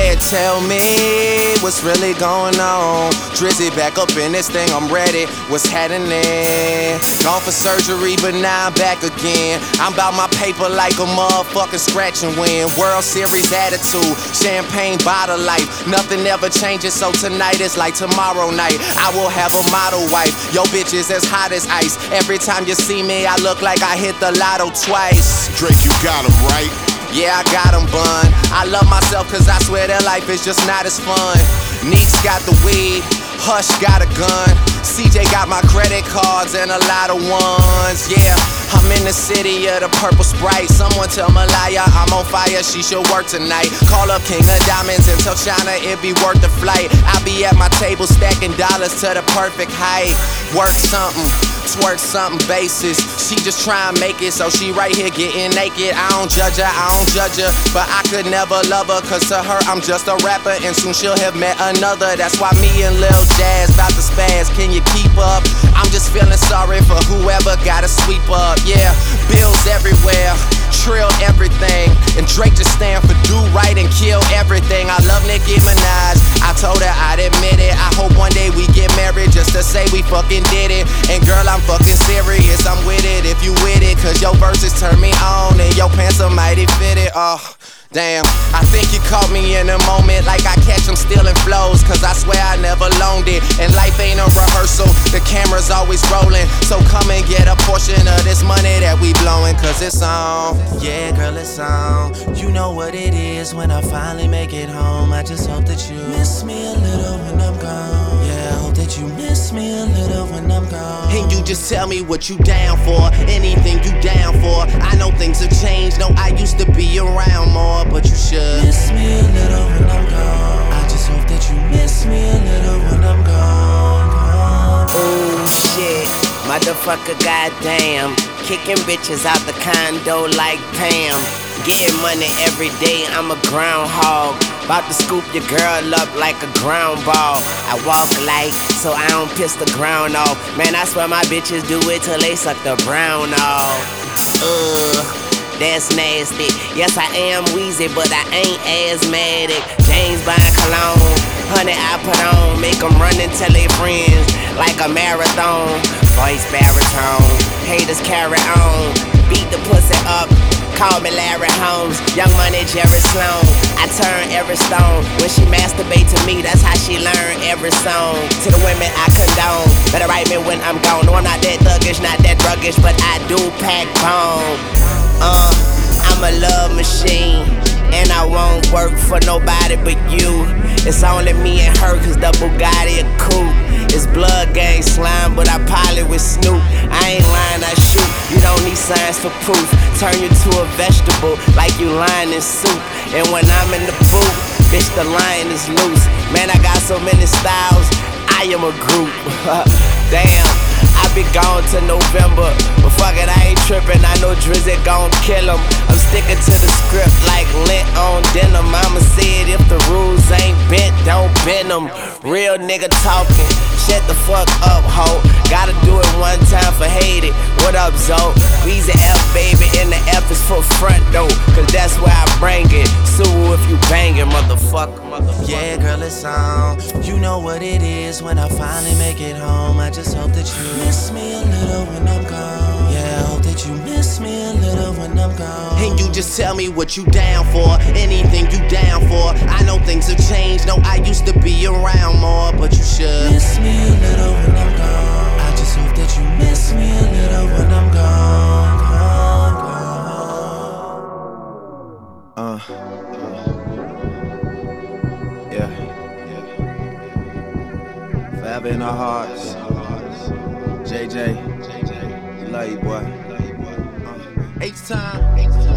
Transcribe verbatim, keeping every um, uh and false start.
Yeah, tell me what's really going on. Drizzy back up in this thing, I'm ready. What's happening? Gone for surgery, but now I'm back again. I'm about my paper like a motherfucking scratch and win. World Series attitude, champagne bottle life. Nothing ever changes, so tonight is like tomorrow night. I will have a model wife. Yo, bitch is as hot as ice. Every time you see me, I look like I hit the lotto twice. Drake, you got him, right? Yeah, I got him, bun. I love myself cause I swear that life is just not as fun. Neeks got the weed, Hush got a gun. C J got my credit cards and a lot of ones. Yeah, I'm in the city of the purple Sprite. Someone tell Malaya I'm on fire, she should work tonight. Call up King of Diamonds and tell China it be worth the flight. I be at my table stacking dollars to the perfect height. Work something, twerk something basis. She just try and make it, so she right here getting naked. I don't judge her, I don't judge her, but I could never love her, cause to her I'm just a rapper and soon she'll have met another. That's why me and Lil Jazz bout to spaz, can you keep up? I'm just feeling sorry for whoever gotta sweep up. Yeah, bills everywhere, trill everything, and Drake just stand for do right and kill everything. I love Nicki Minaj, I told her I'd admit it. I hope one day we get married just to say we fucking did it. And girl, I'm fucking serious, I'm with it if you with it, cause your verses turn me on and your pants are mighty fitted. Oh, damn, I think you caught me in a moment like I catch them stealing flows, cause I swear I never loaned it. And life ain't a rehearsal, the camera's always rolling. So come and get a portion of this money that we blowing, cause it's on. Yeah, girl, it's on. You know what it is when I finally make it home. I just hope that you miss me a little when I'm gone. Yeah, I hope that you miss me a little when I'm gone. And you just tell me what you down for, anything you down for. I know things have changed, no, I used to be around more, but you should miss me a little when I'm gone. I just hope that you miss me a little when I'm gone, gone. Oh shit, motherfucker, goddamn. Kicking bitches out the condo like Pam. Getting money every day, I'm a groundhog. About to scoop your girl up like a ground ball. I walk light so I don't piss the ground off. Man, I swear my bitches do it till they suck the brown off. Ugh, that's nasty. Yes, I am wheezy, but I ain't asthmatic. James Bond cologne, honey I put on. Make them run and tell their friends like a marathon. Voice baritone, haters carry on. Beat the pussy up, call me Larry Holmes. Young Money, Jerry Sloan. I turn every stone. When she masturbate to me, that's how she learn every song. To the women I condone, better write me when I'm gone. No, I'm not that thuggish, not that druggish, but I do pack bone. Uh, I'm a love machine, and I won't work for nobody but you. It's only me and her, cause the Bugatti a coupe. It's blood gang slime, but I pilot with Snoop. I ain't lying, I shoot. You don't need science for proof. Turn you to a vegetable like you lying in soup. And when I'm in the booth, bitch, the lion is loose. Man, I got so many styles, I am a group. Damn, I be gone to November, but fuck it, I ain't trippin'. I know Drizzy gon' kill him. I'm sticking to the script like lint on denim. Mama said if the rules ain't bent, don't bend them. Real nigga talking, shut the fuck up, ho. Gotta do it one time for hate it. What up, Zo? Weezy F, baby, and the F is for front though, cause that's where I bring it. Sue if you bangin', motherfucker, motherfucker. Yeah, girl, it's on. You know what it is when I finally make it home. I just hope that you miss me a little when I'm gone. Yeah, I hope that you miss me a little when I'm gone. And you just tell me what you down for, anything you down for. I know things have changed, no, I used to be around more, but you should miss me a little when I'm gone. I just hope that you miss me a little when I'm gone, gone, gone. Uh, yeah, yeah. Forever in our hearts. J J, we love you, boy. Uh, H time.